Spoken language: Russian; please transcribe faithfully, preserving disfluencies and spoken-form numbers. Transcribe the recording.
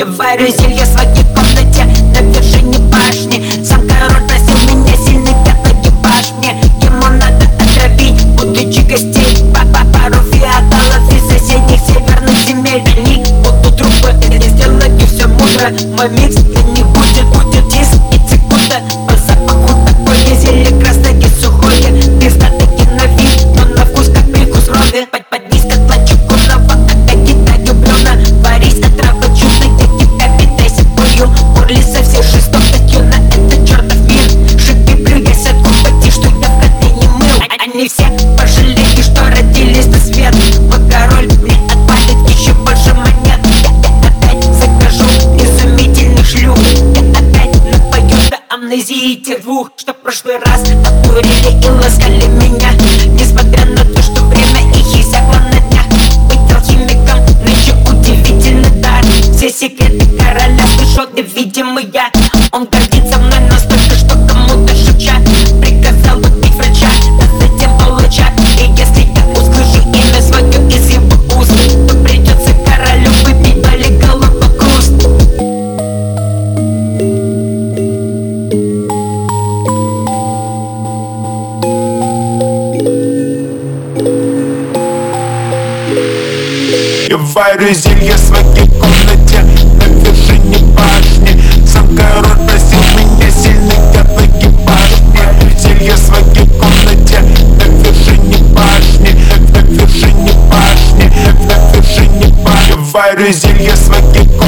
варю зелье в своей комнате на вершине башни. Сам король просил меня сильный пятый экипаж. Мне ему надо отравить будучи гостей. Папа пару феодалов из соседних северных земель. Они будут трупы или сделаю все мудро. Мой микс для них будет, будет диск и цикута. По запаху такое зелье красное и сухое. Пиздатый на вид, но на вкус как прикус рови. Под низко тлачу кунова, опять кидаю бревна. Варись, отрава чудо, я тебя питайся болью. Урли со всей жестокостью на этот чертов мир. Шипи, плюясь от купати, что я в котле не мыл. Они все пожалели, что родились на свет. Мой король мне отпалит еще больше монет. Я опять закажу изумительных шлюх. Я опять напою до амнезии тех двух, что в прошлый раз обдурили и ласкали меня. Несмотря на то, что время их иссякло на днях. Быть алхимиком нынче удивительный дар. Все секреты короля слышал невидимый я. Он гордится мной настолько, что кому-то шепча приказал убить врача, а затем палача. И если я услышу имя свое из его уст, то придется королю выпить доли голову куст. Я варю зелье в своей комнате на вершине башни. Сам король просил меня сильный пятый экипаж. Варю зелье в своей комнате на вершине башни. На вершине башни, на вершине башни. Варю зелье в своей комнате.